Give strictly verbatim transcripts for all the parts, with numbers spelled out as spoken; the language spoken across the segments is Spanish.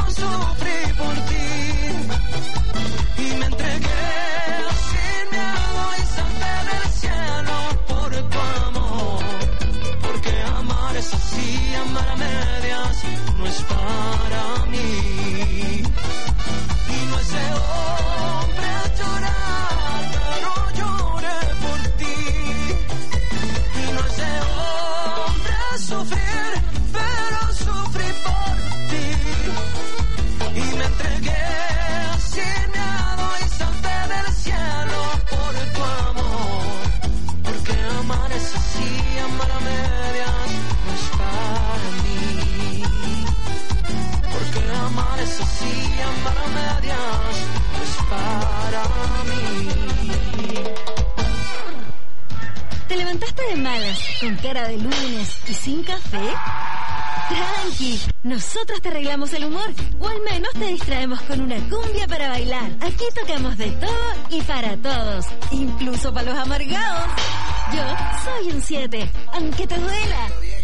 sufrí por ti y me entregué sin miedo y salté del cielo por tu amor, porque amar es así, amar a medias no es para mí. Y no ese hombre llorar, pero lloré por ti. Y no ese hombre sufrir, pero sufrí por ti. Y me entregué sin miedo y salté del cielo por tu amor, porque amar es así, amar a medias no es para mí. Porque amar es así, amar a medias no es para mí. ¿Te levantaste de malas, con cara de lunes y sin café? Tranqui, nosotros te arreglamos el humor, o al menos te distraemos con una cumbia para bailar. Aquí tocamos de todo y para todos, incluso para los amargados. Yo soy un siete, aunque te duela.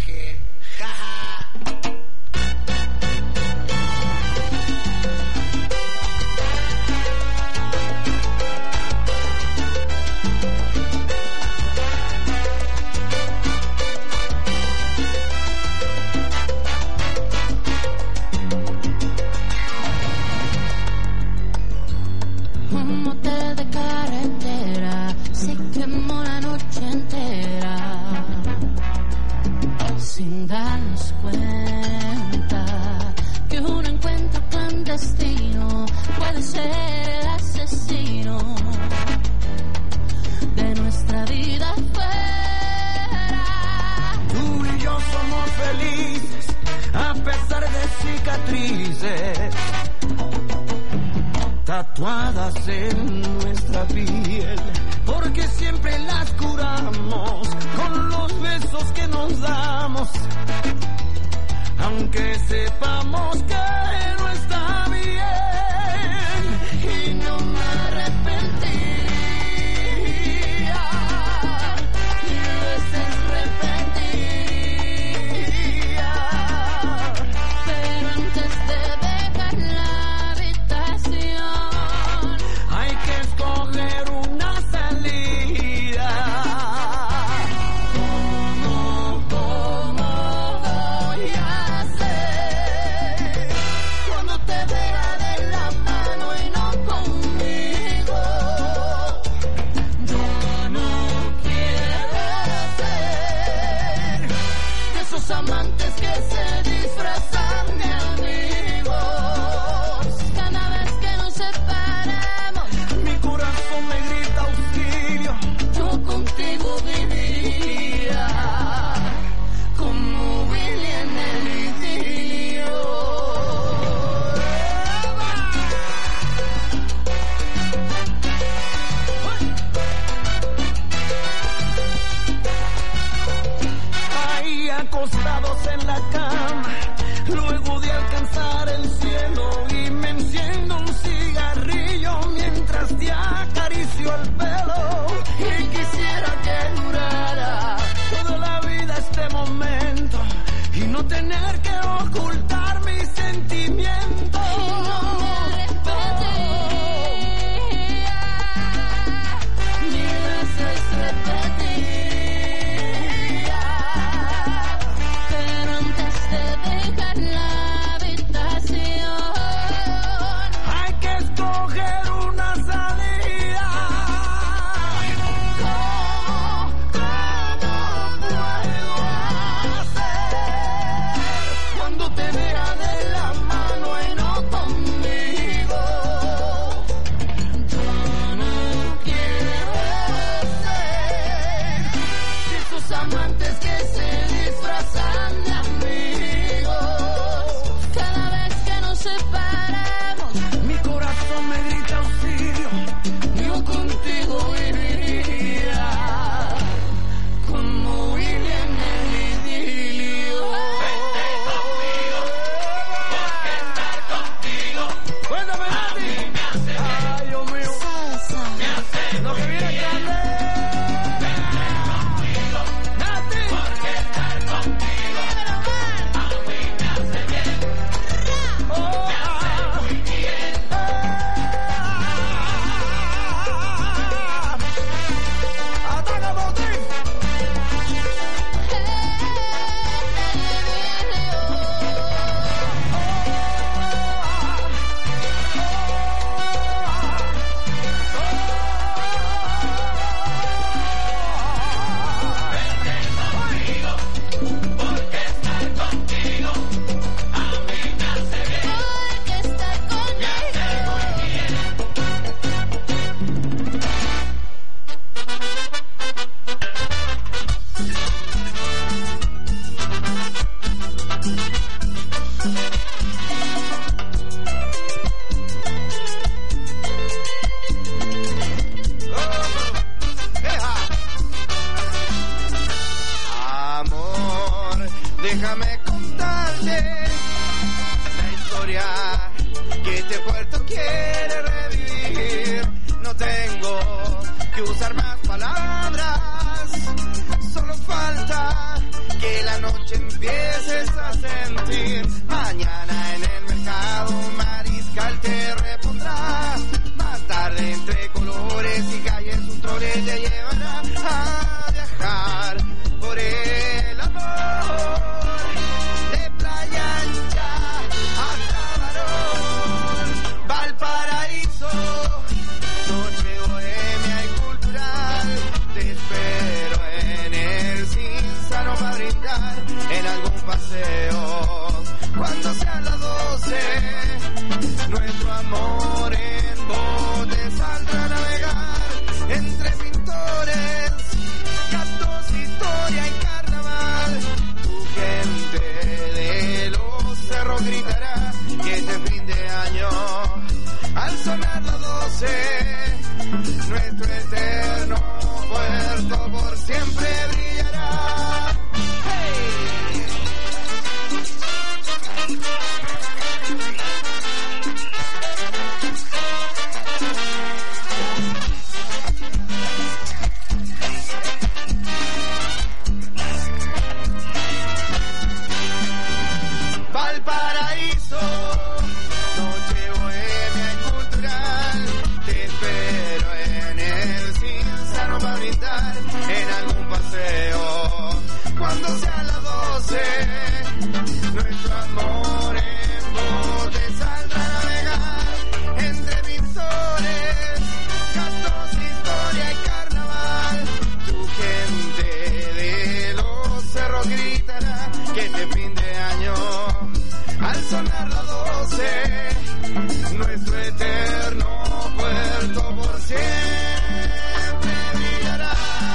Un motel de carretera se quemó la noche entera sin darnos cuenta que un encuentro clandestino puede ser el asesino de nuestra vida fuera. Tú y yo somos felices a pesar de cicatrices tatuadas en nuestra piel, porque siempre las curamos con los besos que nos damos, aunque sepamos que no está bien. Y no me arrepentiría, mil veces repetiría, Pero antes de dejar la habitación hay que escoger una salida. ¿Cómo, cómo voy a hacer falta que este puerto quiere revivir. No tengo que usar más palabras, solo falta que la noche empieces a sentir. Mañana en el mercado un mariscal te repondrá. Más tarde entre colores y calles un trole te llevará a viajar por el amor. De Playa Ancha hasta Barón, Valparaíso, noche bohemia y cultural. Te espero en el Cinzano para brindar en algún paseo. Cuando sean las doce, nuestro amor en bote saldrá a navegar entre pintores, cantos, historia y carnaval. Tu gente de los cerros gritará que este fin de año, al sonar las doce, nuestro eterno puerto por siempre brillará. ¡Hey! Valparaíso, noche bohemia y cultural. Te espero en el Cinzano para brindar en algún paseo. Cuando sean las doce, nuestro amor en bote saldrá a navegar entre pintores, cantos, historia y carnaval. Tu gente de los cerros gritará que este fin de año, al sonar las doce, nuestro eterno puerto por siempre brillará.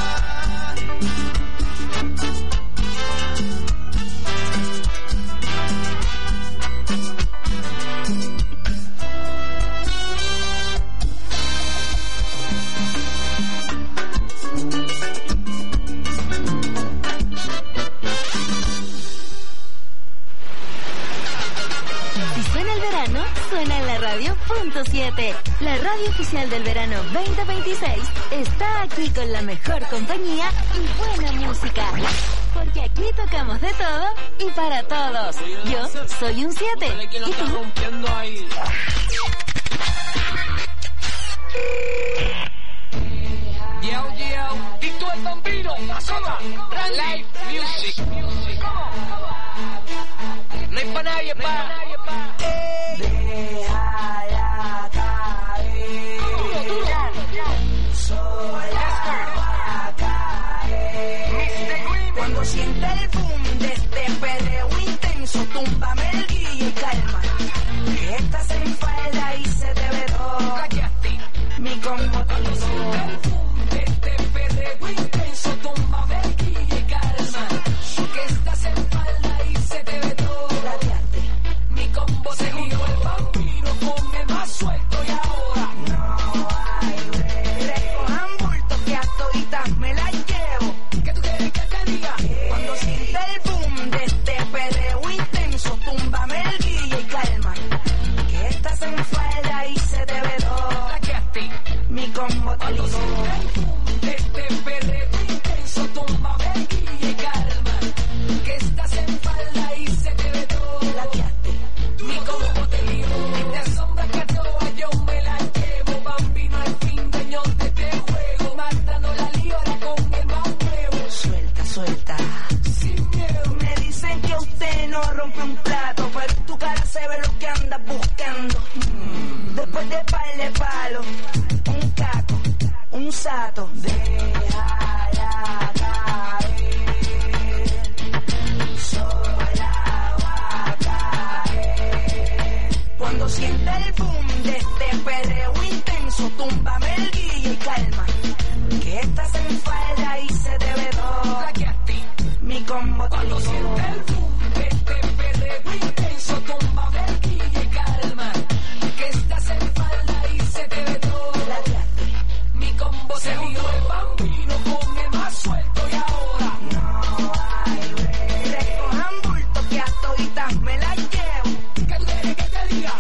Suena en la radio punto siete. La radio oficial del verano veinte veintiséis está aquí con la mejor compañía y buena música. Porque aquí tocamos de todo y para todos. Yo soy un siete. ¿Y tú? Yo, yo, y tú el Bambino, Soda, Live Music. No hay pa' nadie, pa'. Déjala caer, sola va a caer. Cuando sienta el boom de este perreo intenso, túmbame el guille y calma. Que estás en falda y se te ve todo. Mi combo te de este perreo intenso, túmbame el guille y calma. Que estás en falda y se te ve todo. Mi combo se dijo el vampiro, come más suelto y ahora no hay break. Recojan bultos que a toditas me las llevo. ¿Qué tú quieres que te diga? Cuando sienta el boom de este perreo intenso, túmbame el guille y calma. Que estás en falda y se te ve todo. Mi combo te dijo. Cuando sienta el boom de este perreo intenso, túmbame el guille y calma. Que estás en falda y se te ve todo. Mi combo te digo, y te asombra que a todas yo me la llevo. Bambino al fin daño de este juego, matando la libra con el más nuevo. Suelta, suelta, sin miedo. Me dicen que usted no rompe un plato, pero tu cara se ve lo que andas buscando. Mm. Después de par de palo, un caco, un sato. Déjala caer, sola va a caer. Cuando sienta el boom de este perreo intenso, túmbame el guille y calma. Que estás en falda y se te ve todo. Mi combo te Cuando sienta el boom de este perreo intenso, túmbame el guille y calma. Que estás en falda y se te ve todo. Mi combo se dijo el bambino, come más suelto y ahora no hay break. Recojan bultos que a toditas me las llevo. ¿Qué tú quieres que te diga?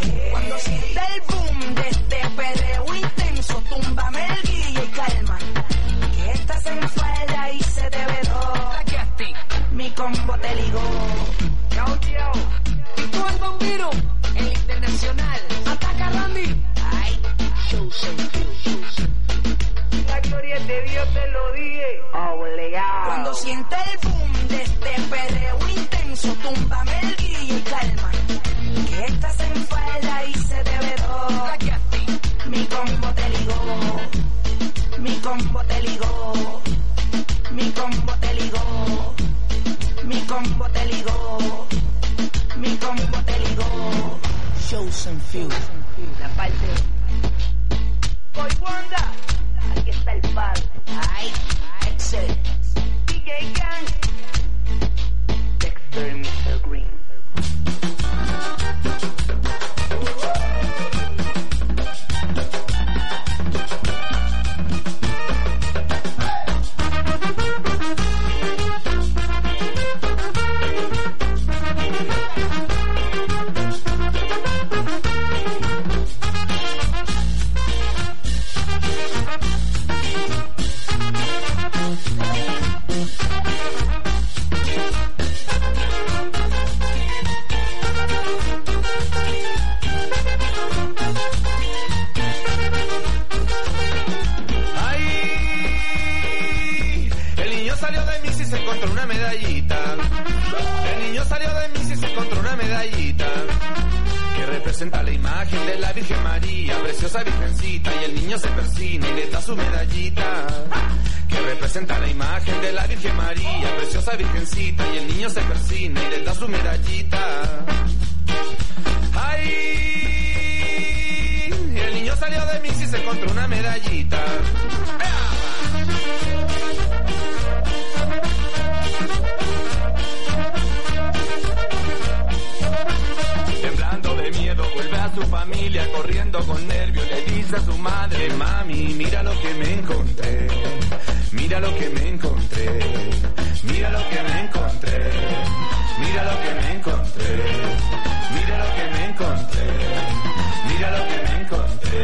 Estás en falda y se te ve todo. Mi combo te ligó. Mi combo te ligó. Mi combo te ligó. Mi combo te ligó. Mi combo te ligó. Shows and few. La parte. Boy Wanda. Aquí está el padre. Ay, Excel. D J Gang. Dexter y mister Green. Representa la imagen de la Virgen María, preciosa virgencita, y el niño se persina y le da su medallita. Que representa la imagen de la Virgen María, preciosa virgencita, y el niño se persina y le da su medallita. ¡Ay! El niño salió de misa y se encontró una medallita. Temblando de miedo vuelve a su familia, corriendo con nervios le dice a su madre: mami, mira lo que me encontré, mira lo que me encontré, mira lo que me encontré, mira lo que me encontré, mira lo que me encontré, mira lo que me encontré.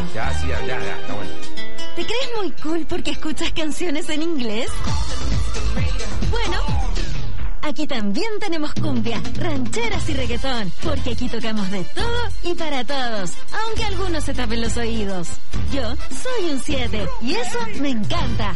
¿Te crees muy cool porque escuchas canciones en inglés? Aquí también tenemos cumbia, rancheras y reggaetón, porque aquí tocamos de todo y para todos, aunque algunos se tapen los oídos. Yo soy un siete y eso me encanta.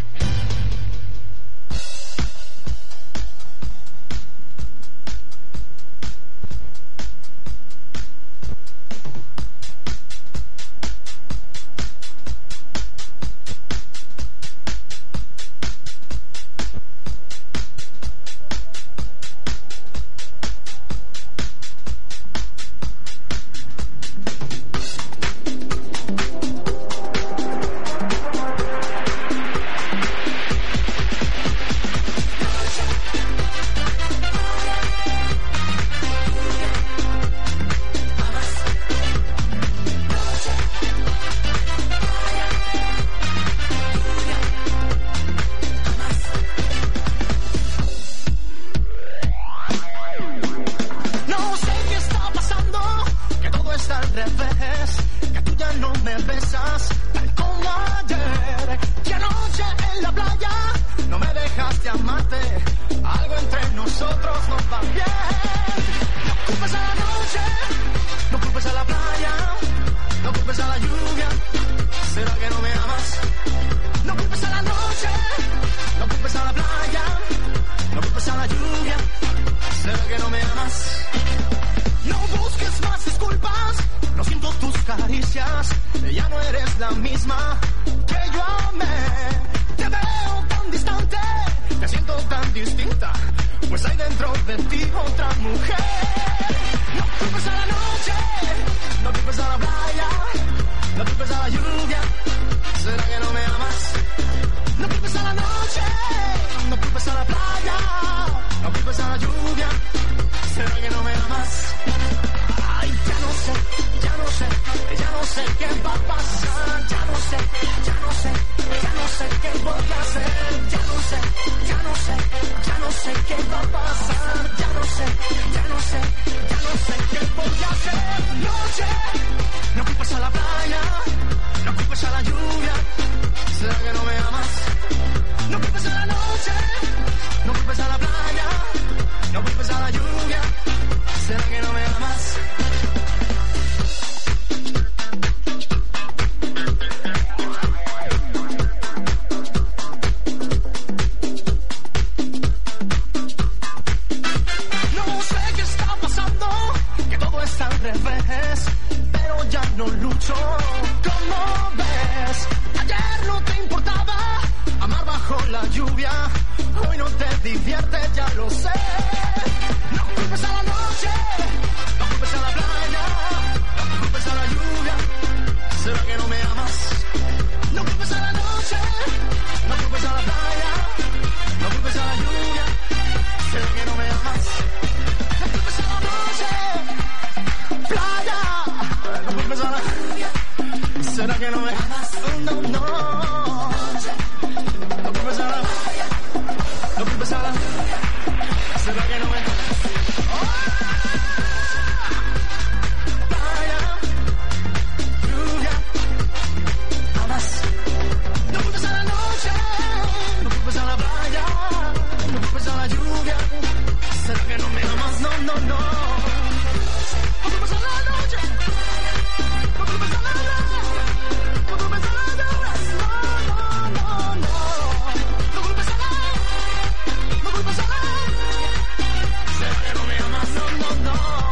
No, no, no.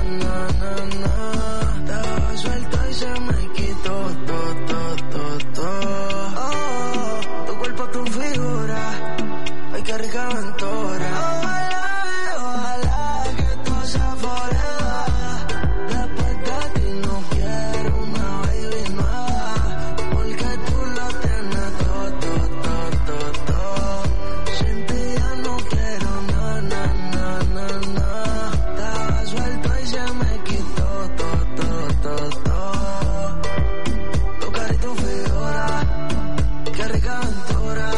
na, na, na. Estaba suelto y se me quitó, to, to, to, to. Oh, tu cuerpo, tu figura, ay, qué rica aventura. Ojalá, ojalá que esto sea forever. Después de ti no quiero una baby nueva, porque tú lo tienes todo, todo, todo, todo. Sin ti ya no quiero na, na, na, na, na. Estaba suelto y se me quitó todo, todo, todo, todo. Tu cara y tu figura, qué rica aventura.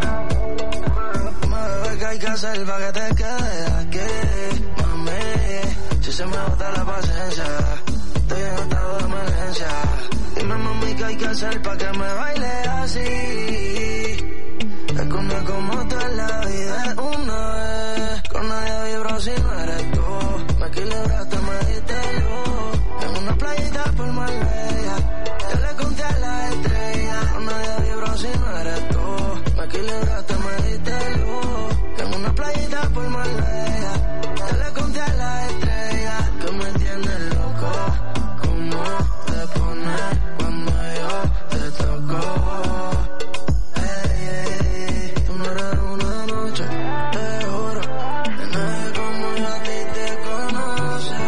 Mami, ¿qué hay que hacer para que te quedes aquí? Mami, si se me bota la paciencia, estoy en estado de emergencia. Dime, mami, ¿qué hay que hacer para que me baile así? Es que una como tú en la vida es una vez. Con nadie vibro si no eres tú. Me equilibraste, me diste luz. En una playita por Marbella, yo le conté a la estrella. Con nadie vibro si no eres tú. Me equilibraste, me diste luz. En una playita por Marbella, yo le conté a la estrella. Que me tienes loco, como te pones cuando yo te toco. Ey, ey, ey, tú no eres una noche, te juro, que nadie como yo a ti te conoce.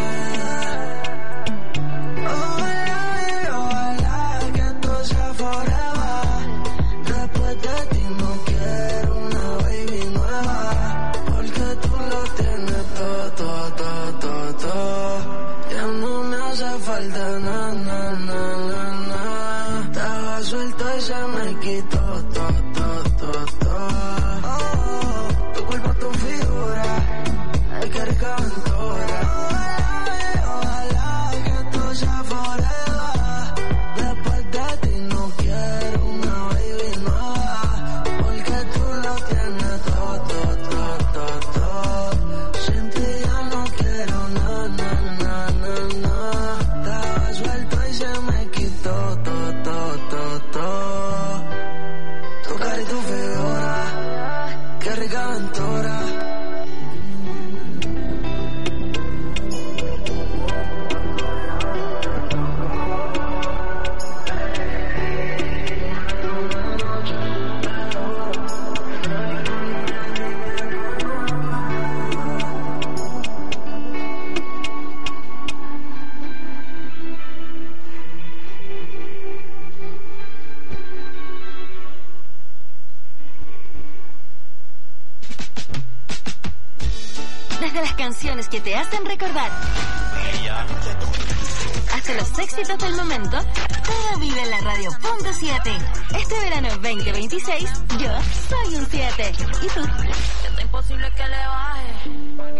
Ojalá, ojalá que esto sea forever. Después de ti no quiero una baby nueva, porque tú lo tienes todo, todo, todo, todo, todo. Ya no me hace falta na, na, na, na, na. Estaba suelto y se me quitó todo, todo, todo, todo. Oh, tu cuerpo, tu figura, ay, qué rica aventura. Ojalá, ojalá que esto sea forever. Después de ti no quiero una baby nueva, porque tú lo tienes todo, todo, todo, todo, todo. Sin ti ya no quiero na, na, na, na, na. Estaba suelto y se me quitó todo, todo, todo, todo. Tu cara y tu figura, qué rica aventura. Desde las canciones que te hacen recordar hasta los éxitos del momento, todo vive en la radio punto siete. Este verano veinte veintiséis, yo soy un siete. ¿Y tú? Es imposible que le baje.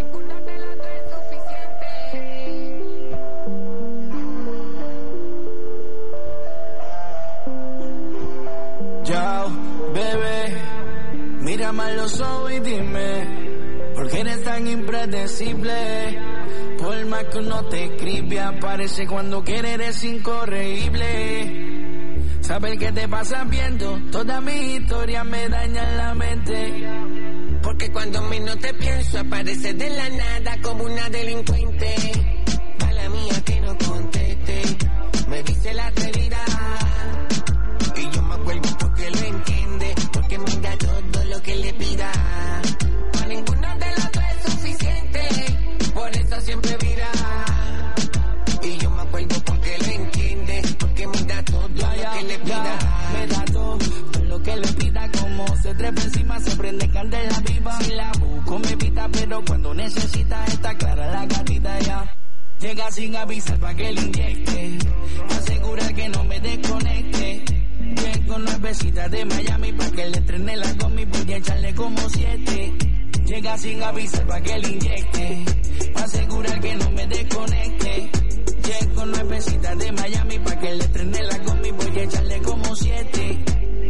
Yo, bebé, mírame a los ojos y dime, ¿por qué eres tan impredecible? Por más que uno te escribe, aparece cuando quiere, eres incorregible. Saber qué te pasa viendo, toda mi historia me daña la mente. Porque cuando menos te pienso, aparece de la nada como una delincuente. Mala mía que no conteste, me dice la realidad. Y yo me acuerdo porque lo entiende, porque me da todo lo que le pida. A ninguno de los dos es suficiente, por eso siempre vira. Y yo me acuerdo porque lo entiende, porque me da todo lo que le pida. Me da todo, todo lo que le pida, como se trepa encima, se prende candela viva. Si la busco me evita, pero cuando necesita está clara la gatita ya. Llega sin avisar pa' que le inyecte, asegura que no me desconecte. Llego nuevecitas de Miami pa' que le estrene la gomi, voy a echarle como siete. Llega sin avisar pa' que le inyecte, asegurar que no me desconecte. Llego nuevecitas de Miami pa' que le estrene la gomi, voy a echarle como siete.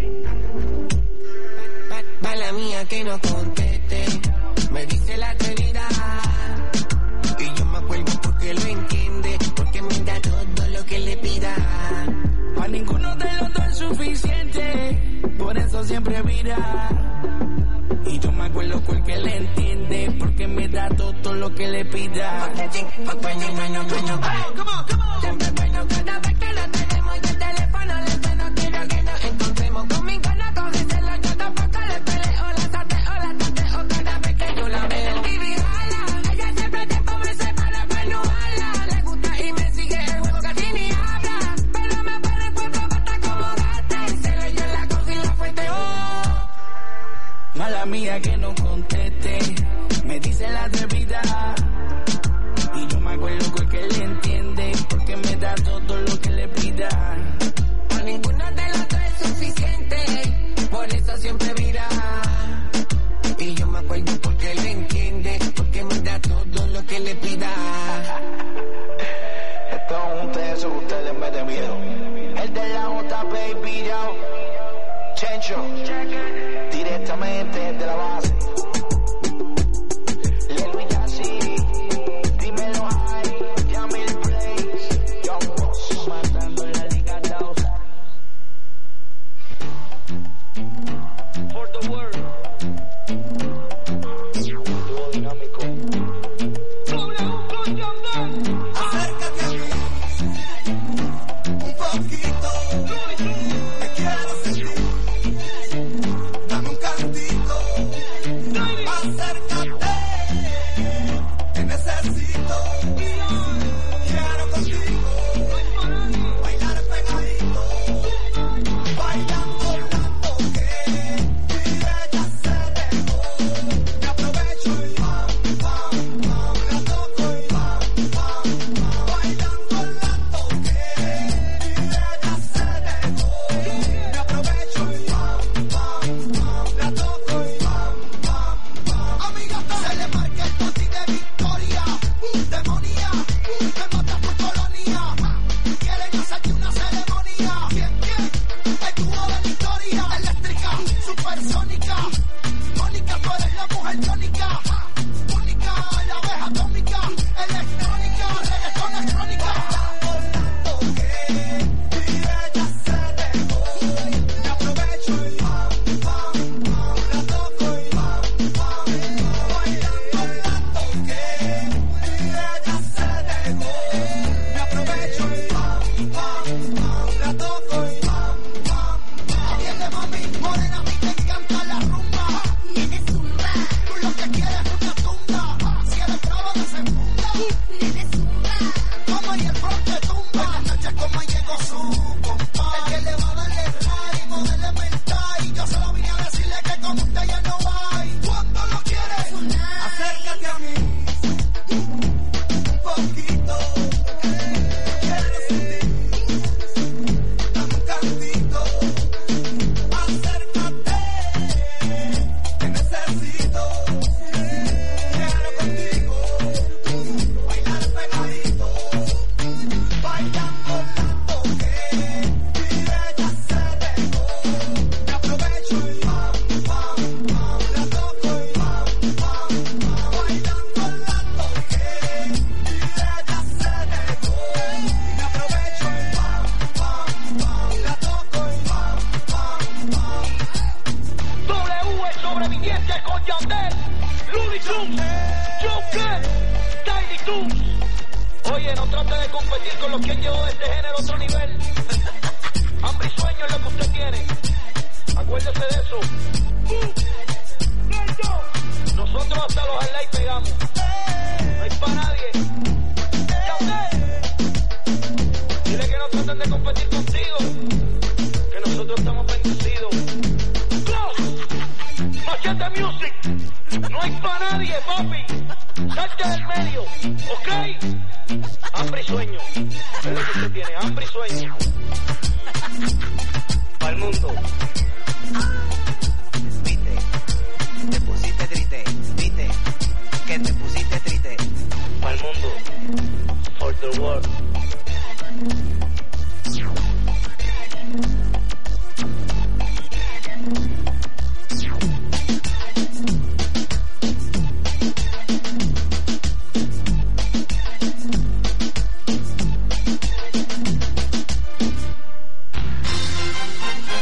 Mala mía que no conteste, me dice la realidad. Y yo me acuerdo porque lo entiende, porque me da todo lo que le pida. A ninguno de los dos es suficiente, por eso siempre vira. Y yo me acuerdo porque le entiende, porque me da todo lo que le pida. Siempre bueno cada vez que lo tenemos y el teléfono le suena. Quiero que nos encontremos conmigo, no cógeselo, yo tampoco le peleo. La tateo, la tateo cada vez que yo la veo. El T V jala, ella siempre tiempo me separa para no jala. Le gusta y me sigue el juego casi ni habla. Pero me para el cuerpo basta como gata. Y se le dio en la cosa y la fuente, oh. Mala mía que no conteste, me dice la atrevida. Y yo me acuerdo con que le entiende, porque me da todo lo que le pida. A ninguno de los dos es suficiente, por eso siempre vira. Y yo me acuerdo porque le entiende, porque me da todo lo que le pida. Esto es un teso que usted le mete miedo. El de la J, baby, yo. Chencho, directamente de la base.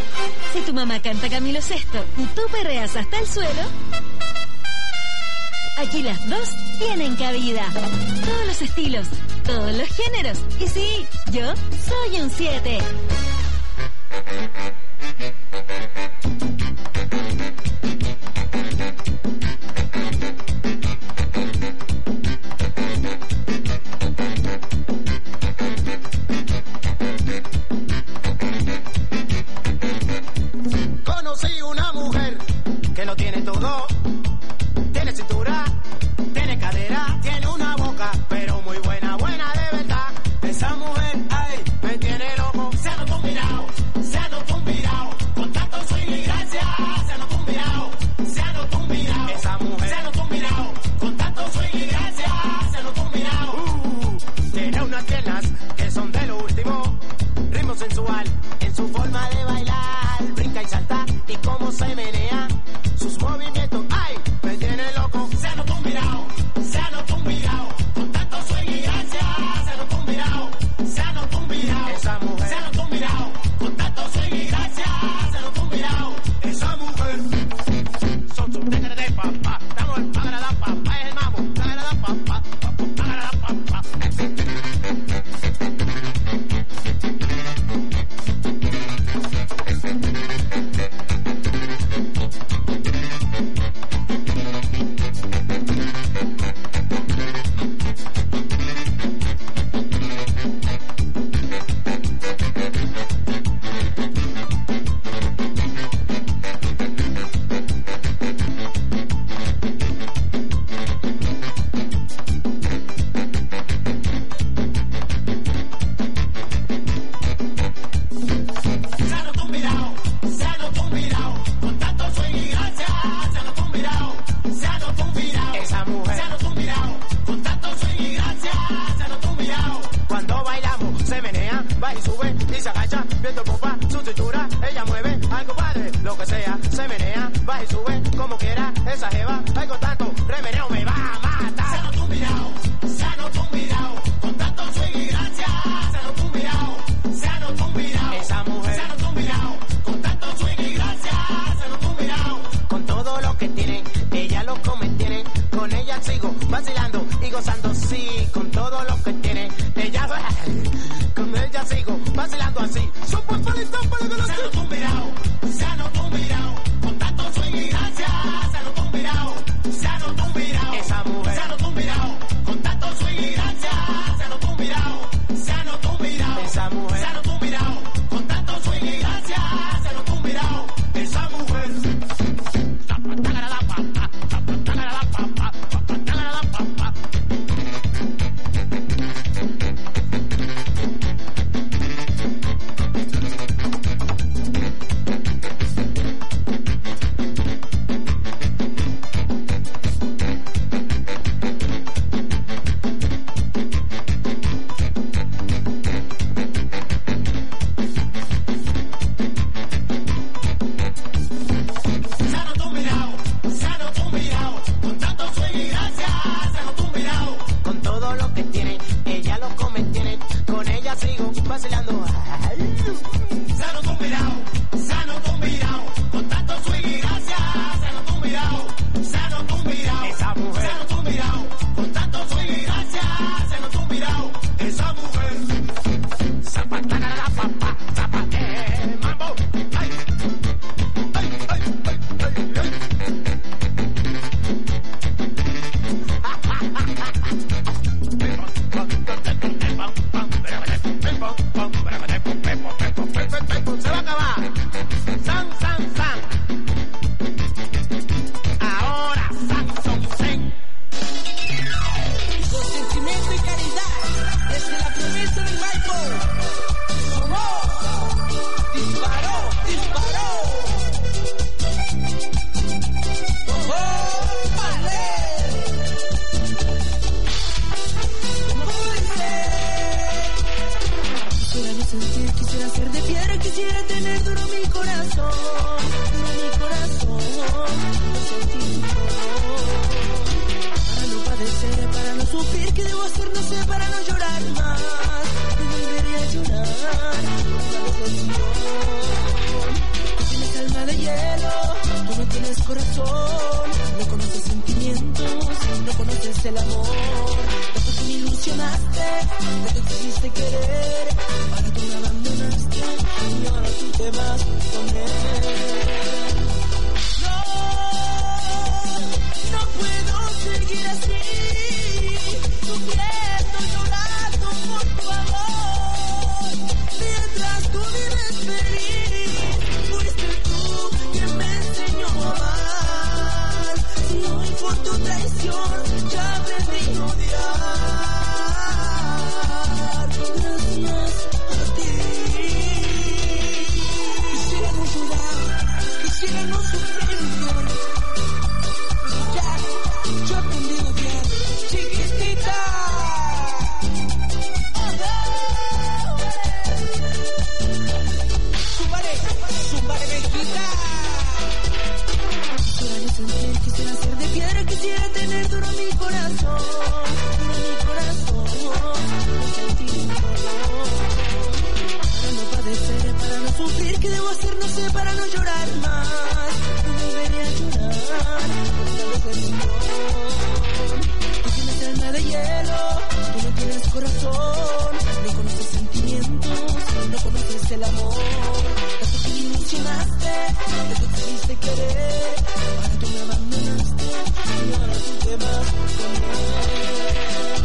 Canta Camilo Sesto y tú perreas hasta el suelo, Aquí las dos tienen cabida. Todos los estilos, todos los géneros. Y sí, yo soy un siete. Conocí una mujer que lo tiene todo. Tiene cintura, tiene cadera, tiene una boca, pero muy buena, buena de verdad. Esa mujer, ay, me tiene loco. Se ha combinado, se ha combinado, con tanto swing y gracia. Se ha combinado, se ha combinado. Esa mujer, se ha combinado, con tanto swing y gracia. Se ha combinado. Uh, tiene unas piernas que son de lo último. Ritmo sensual en su forma de bailar. Brinca y salta y cómo se menea. Sus movimientos, ay, me tiene loco. Se han combinado, se han combinado, con tanto swing y gracia. Se han combinado, se han combinado. Esa mujer, se han combinado, con tanto swing y gracia. Se han combinado. Esa mujer, son sus tigres de papá. Estamos en pagar a la papá, es el mamo. Pagar a la papá, pagar a la papá. corazón, no conoce sentimientos. quisiste querer, ahora tú me abandonaste y ahora tú te vas con él. No, no puedo seguir así, sufriendo, llorando por tu amor, mientras tú vives feliz. Fuiste tú quien me enseñó a amar, y hoy por tu traición ya aprendí a odiar. Gracias a ti. Quisiera no llorar, quisiera no sufrir, pero ya, yo aprendí a odiar. Chiquitita. Súbale, súbale, mejita. Quisiera no sentir, quisiera ser de piedra, quisiera tener duro mi corazón, duro mi corazón, no sentir mi dolor. Para no padecer, para no sufrir, ¿qué debo hacer? No sé, para no llorar más. No volveré a llorar, por la decepción. Tú tienes alma de hielo, tú no tienes corazón, no conoces sentimientos, no conoces el amor. Tanto que me ilusionaste, de que te quisiste querer, ahora tú me abandonaste y ahora tú te vas con él.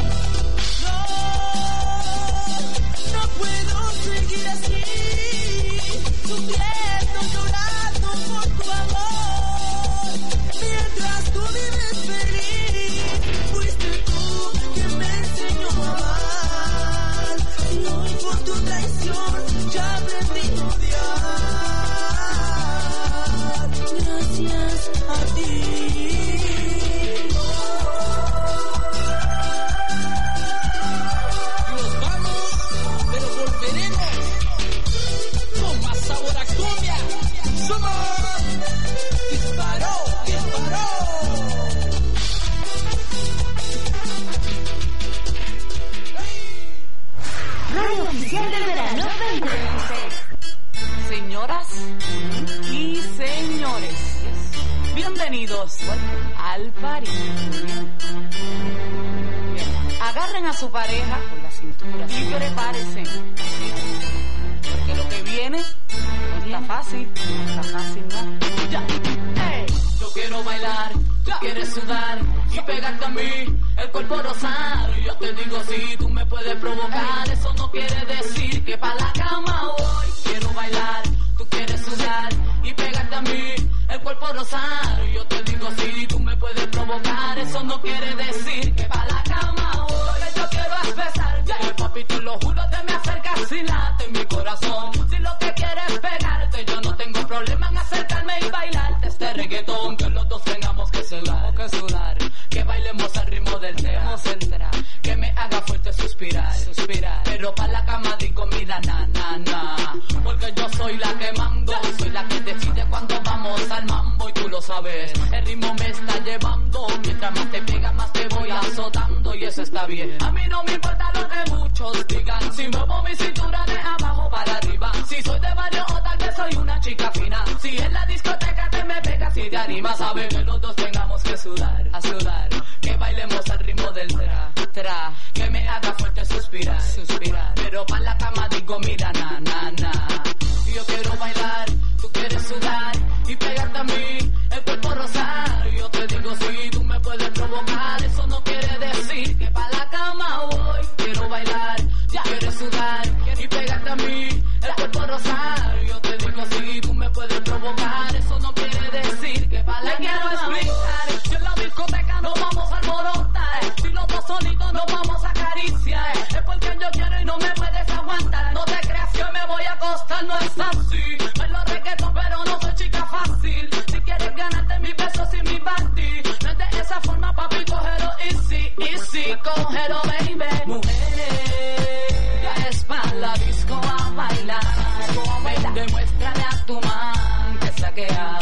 No, no puedo seguir así, sufriendo, llorando por tu amor, mientras tú vives feliz. Fuiste tú quien me enseñó a amar, y hoy por tu traición ya aprendí a odiar. Gracias a ti. Nos vamos, pero volveremos con más sabor a cumbia. Somos Disparó, Disparó. Radio Oficial del Verano veinte veintiséis. Señoras y señores, bienvenidos al party. Agarren a su pareja por la cintura y prepárense, porque lo que viene no está fácil, no está fácil, no. Ya. Hey. Yo quiero bailar, tú quieres sudar y pegarte a mí, el cuerpo rosado. Y yo te digo si tú me puedes provocar, eso no quiere decir que pa' la cama voy. Quiero bailar, tú quieres sudar y pegarte a mí, el cuerpo rosado. Y yo te digo si tú me puedes provocar, eso no quiere decir que pa' la cama voy. Lo que yo quiero es besarte, papi, te lo juro, te me acercas y late en mi corazón. Si lo que quieres es pegarte, yo no tengo problema en acercarme y bailarte este reggaetón, que los dos tengamos que sudar, que sudar, que bailemos al ritmo del tema, que me haga fuerte suspirar, suspirar, pero pa' la cama digo mira na na na, porque yo soy la que mando, soy la que decide cuando vamos al mambo y tú lo sabes, el ritmo me está llevando, mientras más te pega más te voy azotando y eso está bien. A mí no me importa lo que muchos digan, si muevo mi cintura de abajo para arriba, si soy de barrio o tal vez soy una chica fina, si en la discoteca te me pegas y te animas, a ver que los dos tengamos que sudar, a sudar, que bailemos al ritmo del tra, tra, que me haga fuerte suspirar, suspirar, pero pa' la cama digo mira na na na, yo quiero bailar, tú quieres sudar y pegarte a mí, el cuerpo rosado. Yo te digo si tú me puedes provocar, eso no quiere decir que pa' la cama voy. Quiero bailar, ya quieres sudar y pegarte a mí, el cuerpo rosado. Yo te digo si tú me puedes provocar, eso no quiere decir que pa' la cama voy. Si en la discoteca nos vamos a alborotar, si los dos solitos nos vamos a acariciar, es porque yo quiero y no me puedes aguantar. No te creas que me voy a acostar, no es así. Bailo reggaetón pero no soy chica fácil. Si quieres ganarte mis besos y mi panty, no es de esa forma, papi, cógelo easy, easy, cógelo, baby. Mujeres, es pa' la disco a bailar, ven, demuéstrale a tu man que saquea.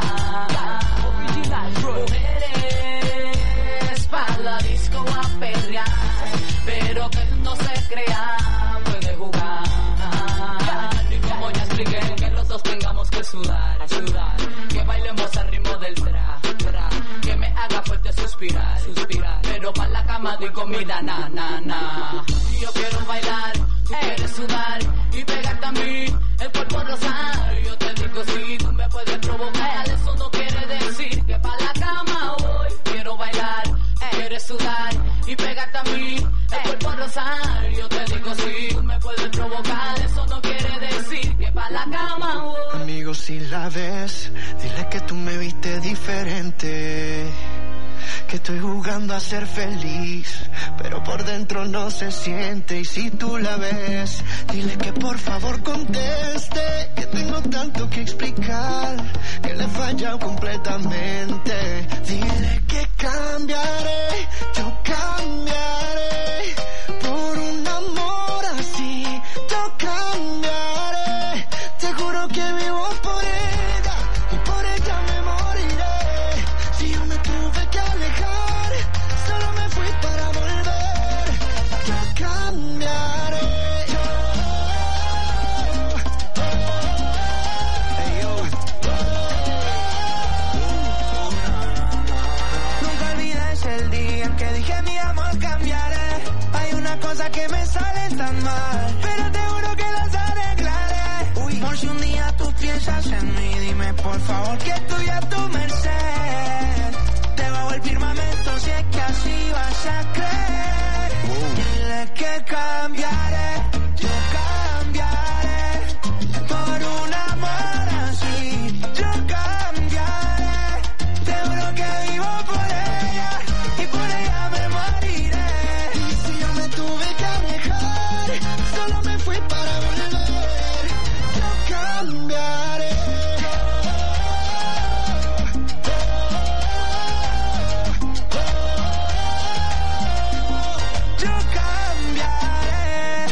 Mujeres, pa' la disco a perrear, pero que no se crea, puede jugar. Y como ya expliqué, que los dos tengamos que sudar, sudar, que bailemos al ritmo del tra, tra, que me haga fuerte suspirar, suspirar, pero pa' la cama cama doy comida, na, na, na. Y yo quiero bailar, tú quieres sudar y pegarte a mí, el cuerpo rosar. Yo te digo sí, tú me puedes provocar, eso no quiere decir que pa' la cama voy. Quiero bailar, quieres sudar y pegarte a mí, el cuerpo rosar. Yo te digo sí, tú me puedes provocar, eso no quiere decir que pa' la cama voy. Amigo, si la ves, dile que tú me viste diferente, que estoy jugando a ser feliz, pero por dentro no se siente. Y si tú la ves, dile que por favor conteste, que tengo tanto que explicar, que le he fallado completamente. Dile que cambiaré, yo cambiaré, por un amor así, yo cambiaré. Te juro que vivo por ella, y por ella me moriré. Si yo me tuve que alejar, solo me fui para volver. Yo cambiaré. Hey, yo. Nunca olvides el día que dije mi amor cambiaré. Hay una cosa que me sale tan mal, pero te juro que las arreglaré. Uy, por si un día tú piensas en mí, dime por favor que estoy a tu merced. Debajo el firmamento, si es que así vas a creer. Dile que cambiaré, yo cambiaré, por un amor así, yo cambiaré. Te juro que vivo por ella, y por ella me moriré. Y si yo me tuve que alejar, solo me fui para volver. Yo cambiaré. Yo cambiaré.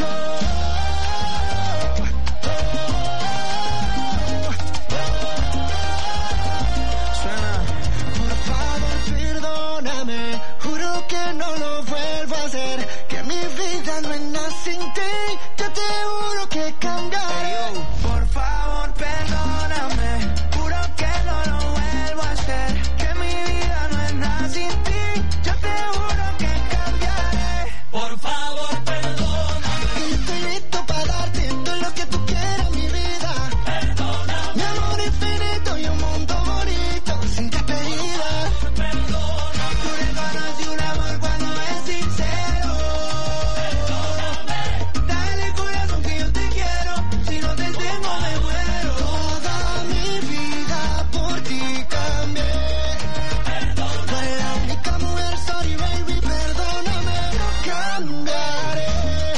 Suena. Por favor, perdóname, juro que no lo vuelvo a hacer, que mi vida no es nada sin ti. Yo te juro que cambiaré. Por favor, perdóname, juro que no lo vuelvo a hacer, que mi vida no es nada sin ti. Yo te juro que cambiaré. Por favor, perdóname. Y estoy listo para darte todo lo que tú quieras, mi vida. Perdóname. Mi amor infinito y un mundo bonito, sin despedida. Perdóname. Tú reconoces un amor cuando es sincero. Perdóname. Dale corazón que yo te quiero, si no te tengo me muero. Toda mi vida por ti cambié. Perdóname. Tú eres la única mujer, sorry baby, perdóname. Yo cambiaré.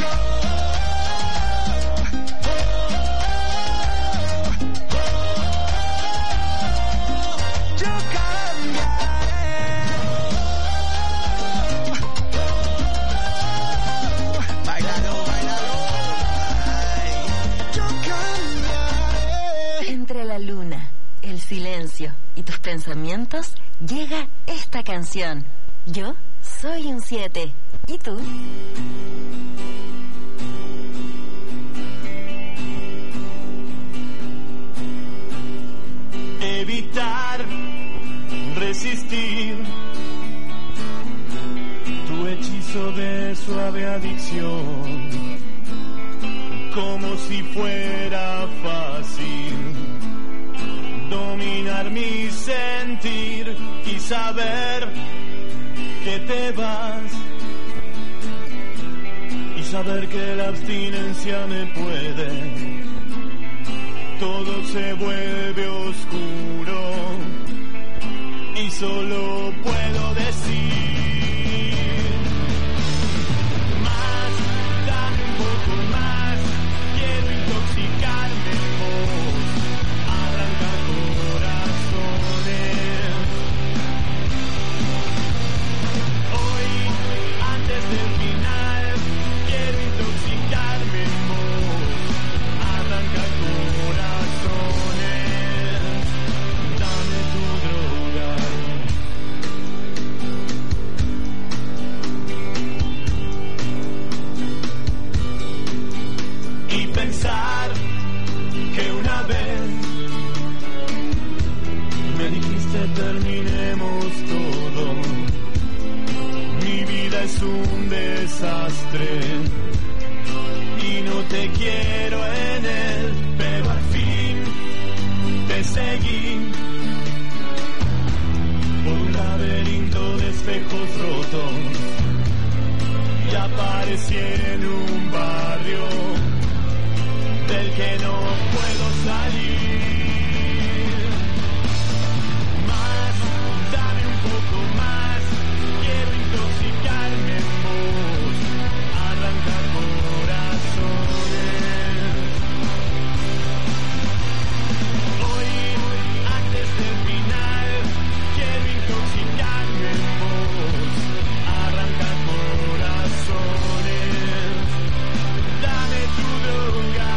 Yo cambiaré. Bailalo, bailalo. Ay. Yo cambiaré. Entre la luna, el silencio y tus pensamientos, llega esta canción. Yo soy un siete. ¿Y tú? Evitar, resistir tu hechizo de suave adicción, como si fuera fácil dominar mi sentir y saber que te vas, y saber que la abstinencia me puede. Todo se vuelve oscuro y solo puedo decir más, dame un poco más, quiero intoxicarme en vos, arrancar corazones. Hoy, antes del final, quiero intoxicarme en vos, arrancar corazones. Dame tu droga. postre y no te quiero en él, pero al fin te seguí por un laberinto de espejos rotos y aparecí en un barrio del que no puedo salir. Más, dame un poco más, quiero intoxicarme en vos, arrancar corazones. Hoy, antes del final, quiero intoxicarme en vos, arrancar corazones. Dame tu droga.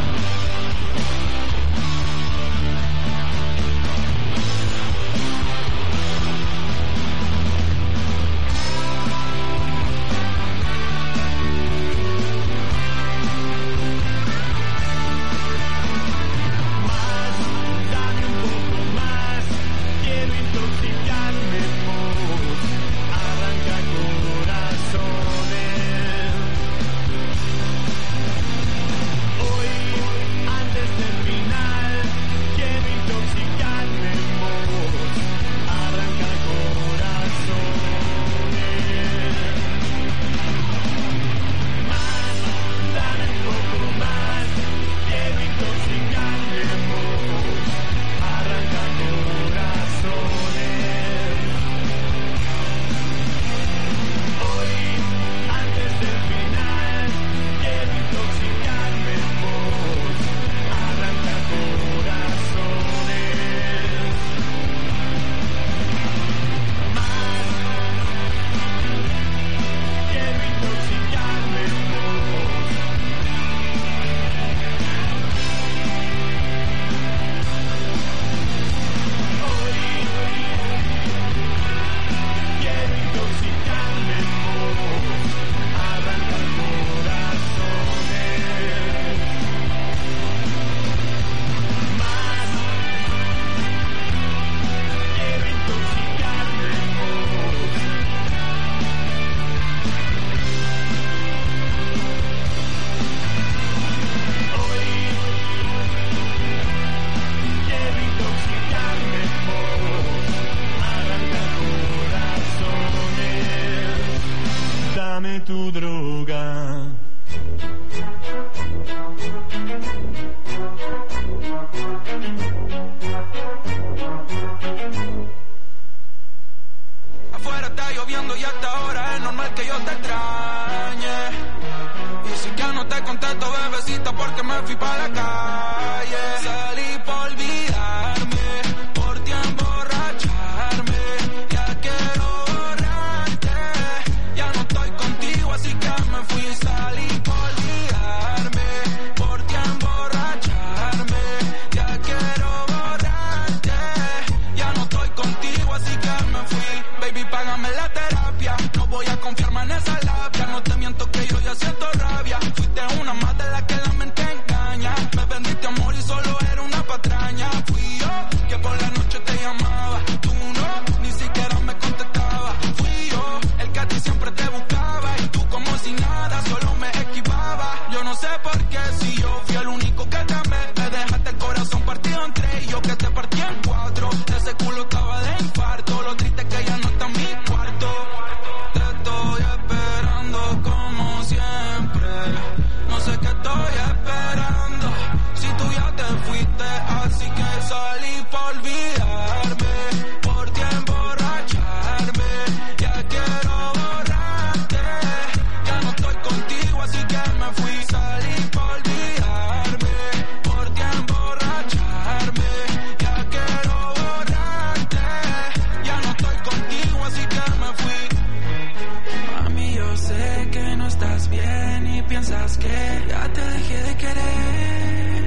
Tu droga. Afuera está lloviendo y hasta ahora es normal que yo te extrañe. Y si ya no te contesto, bebecita, porque me fui para la calle. Salí por olvidarme, por ti emborracharme. Ya quiero borrarte, ya no estoy contigo, así que me fui. Salí por olvidarme, por ti emborracharme. Ya quiero borrarte, ya no estoy contigo, así que me fui. Baby, págame la terapia, no voy a confiarme en esa labia. No te miento que yo ya siento rabia. Fuiste una más de la que la mente engaña. Me vendiste amor y solo era una patraña. Fui yo que por la noche te llamaba, tú no, ni siquiera me contestaba. Fui yo el que a ti siempre te buscaba y tú como si nada, solo me esquivaba. Yo no sé por qué, si yo fui el único que te amé. Me dejaste el corazón partido en tres y yo que te partí en cuatro. De ese culo estaba de infarto, lo triste que ya no está en mi cuarto. Te estoy esperando como siempre, no sé qué estoy esperando, si tú ya te fuiste, así que salí por olvidarme, por ti emborracharme. Ya quiero borrarte, ya no estoy contigo, así que me fui. Salí por olvidarme, por ti emborracharme. Ya quiero borrarte, ya no estoy contigo, así que me fui. Mami, yo sé que no estás bien y piensas que ya te dejé de querer.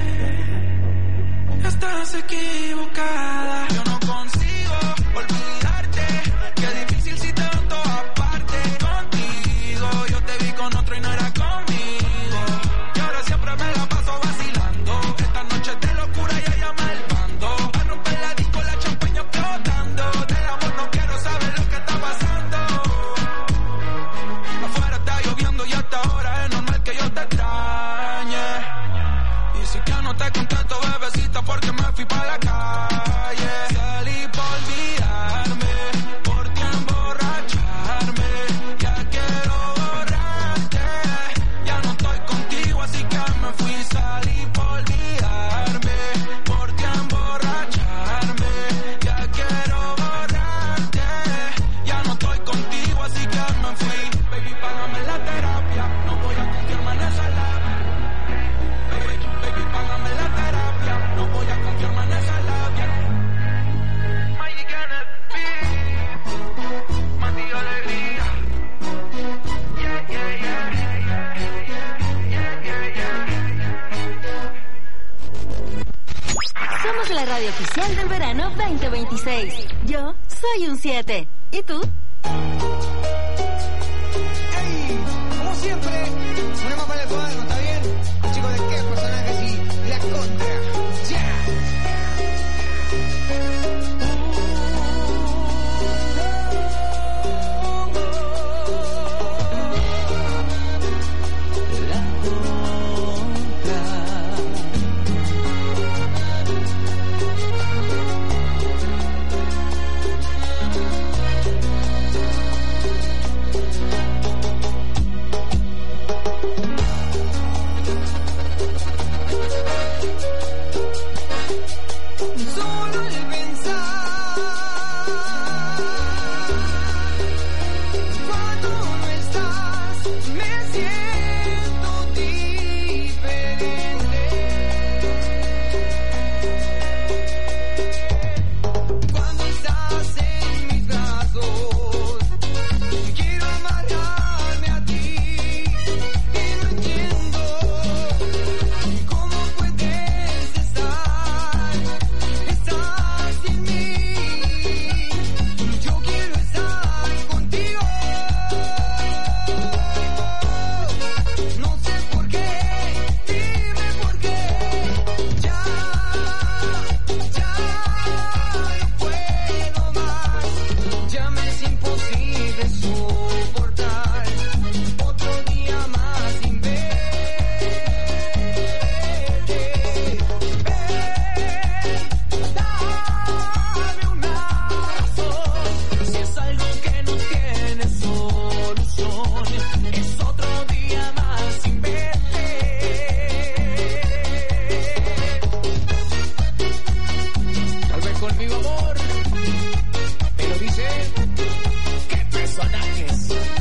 Estás equivocada, yo no consigo olvidarte. Qué difícil si te veo en todas partes. Contigo yo te vi con otro y no era conmigo. Y ahora siempre me la paso vacilando. Esta noche de locura ya llama el bando. A romper la disco, la champaña flotando. Del amor no quiero saber lo que está pasando. Afuera está lloviendo y hasta no te contesto, bebecita, porque me fui pa' la calle. Salí por olvidarme, por ti emborracharme. Ya quiero borrarte, ya no estoy contigo, así que me fui. Salí por olvidarme, por ti emborracharme. Ya quiero borrarte, ya no estoy contigo, así que me fui. Baby, págame la terapia, no voy a confiarme en esa labia. Baby, baby, págame la terapia, no voy a confiarme en esa labia. Magic Energy, Mati Alegría. Yeah, yeah, yeah, yeah, yeah, yeah, yeah. Somos la radio oficial del verano veinte veintiséis. Yo soy un siete. ¿Y tú? ¡Ey! Como siempre, una más para el cuadro, ¿está bien? Chicos, ¿de qué personajes y la contra? ¡Ya! Solo el pensar cuando no estás me siento diferente. Cuando estás en mis brazos quiero amarrarme a ti y no entiendo cómo puedes estar. Estás sin mí, yo quiero estar contigo. No sé por qué, dime por qué. Ya, ya no puedo más. Ya me es imposible soportar otro día más sin verte. Dame una razón, si es algo que no tiene solución, es otro día más sin verte. Tal vez conmigo, amor, pero dice, ¿qué personajes?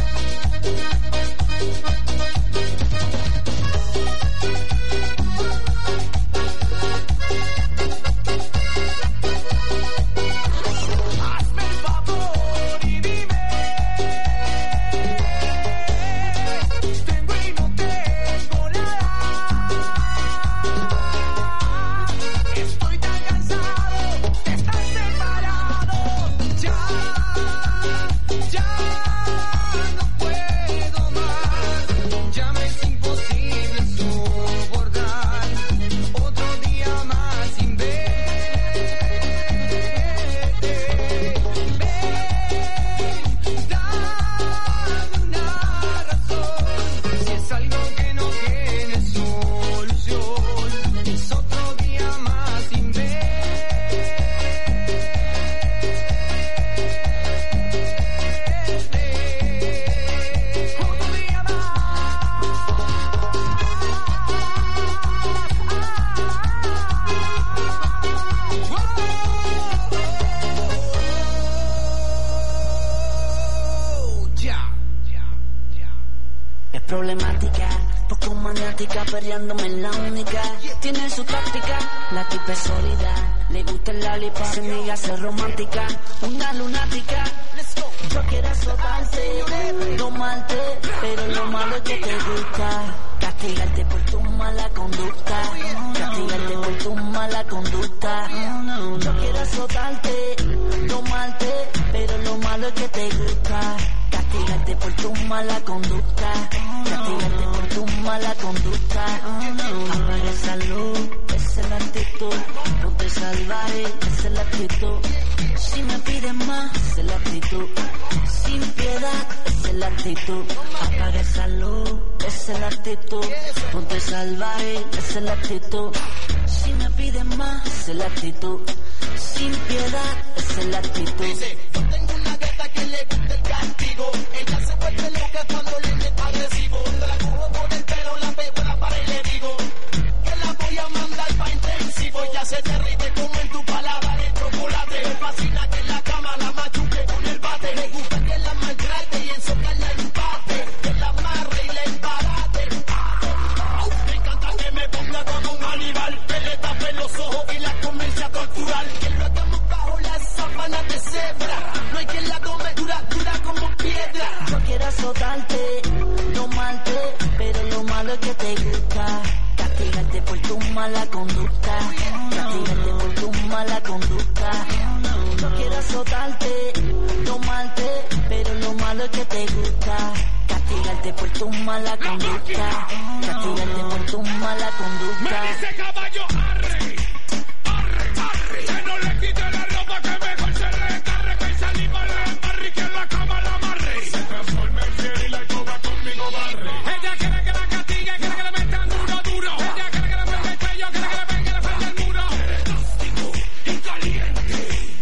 Hazme el favor y dime, tengo y no tengo nada. Estoy tan cansado de estar separado. Ya, ya no puedo más. Ya me es imposible soportar otro día más sin verte. Ven, dame una razón, si es algo que no tiene solución, es otro día más sin verte. Otro día más. Ya. Es problemática, poco maniática, peleándome en la única. Tiene su táctica, la tipa es sólida. Le gusta el lollipop, se niega a ser romántica. Una lunática, yo quiero azotarte, domarte, pero lo malo es que te gusta. Castigarte por tu mala conducta, castigarte por tu mala conducta. Yo quiero azotarte, domarte, pero lo malo es que te gusta. Castigarte por tu mala conducta, castigarte por tu mala conducta. Apaga esa luz, esa es la actitud. Ponte salvaje, esa es la actitud. Si me pides más, esa es la actitud. Sin piedad, esa es la actitud. Apaga esa luz, esa es la actitud. Ponte salvaje, esa es la actitud. Si me piden más, esa es la actitud. Sin piedad, esa es la actitud. Dice, yo tengo una gata que le gusta el castigo. Ella se vuelve loca cuando le meto agresivo. Cuando la cojo por el pelo, la pego en la pared y le digo que la voy a mandar pa' intensivo. Ya se derrite como en tu paladar el chocolate. Me fascina que en la cama la machuque con el bate. Me gusta que la maltrate y en soca la empate. Que la amarre y la embarate. Me encanta que me ponga como un animal. Que le tape los ojos y la comience a torturar. Que lo hagamos bajo las sábanas de cebra. No hay quien la tome dura, dura como piedra. Yo quiero azotarte, tomarte, pero lo malo es que te gusta. Castigarte por tu mala conducta. Castigarte por tu mala conducta. Yo quiero azotarte, tomarte, pero lo malo es que te gusta. Castigarte por tu mala conducta. Castigarte por tu mala conducta. Me dice caballo, arre, arre, arre. Que no le quite la ropa, que mejor se le carre. Que el animal le embarre y que en la cama la amarre. Se transforma en fiel y la escoba conmigo barre. Ella quiere que la castigue, quiere que le metan duro, duro. Ella quiere que le pegue el cuello, quiere que le pegue la frente al muro. Elástico y caliente.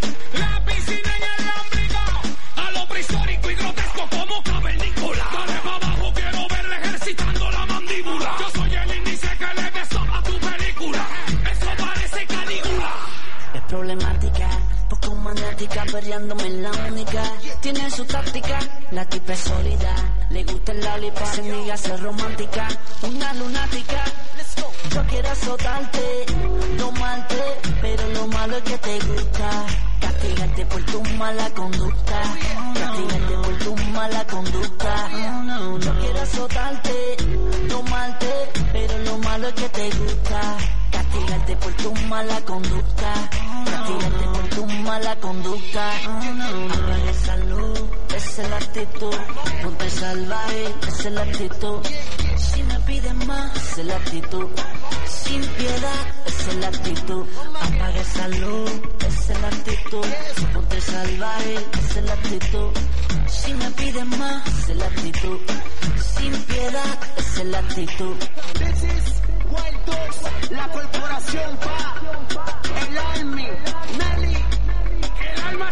La piscina en el ombligo. A lo prehistórico y grotesco como cavernícola. Dale para abajo, quiero verle ejercitando la mandíbula. Yo soy el índice que le beso a tu película. Eso parece Calígula. Es problemática, poco maniática, perreándome en la única. Tiene su táctica, la tipa es sólida. Le gusta el lollipop, se niega a ser romántica. Una lunática, yo quiero azotarte, tomarte, pero lo malo es que te gusta. Castigarte por tu mala conducta. Castigarte por tu mala conducta. Yo quiero azotarte, tomarte, pero lo malo es que te gusta. Castigarte por tu mala conducta. Castigarte por tu mala conducta. Apaga esa luz, esa es la actitud. Ponte salvaje, esa es la actitud. Si me piden más, esa es la actitud. Sin piedad, esa es la actitud. Apaga esa luz, esa es la actitud. Ponte salvaje, esa es la actitud. Si me piden más, esa es la actitud. Sin piedad, esa es la actitud. This is Wild Dogs, la cual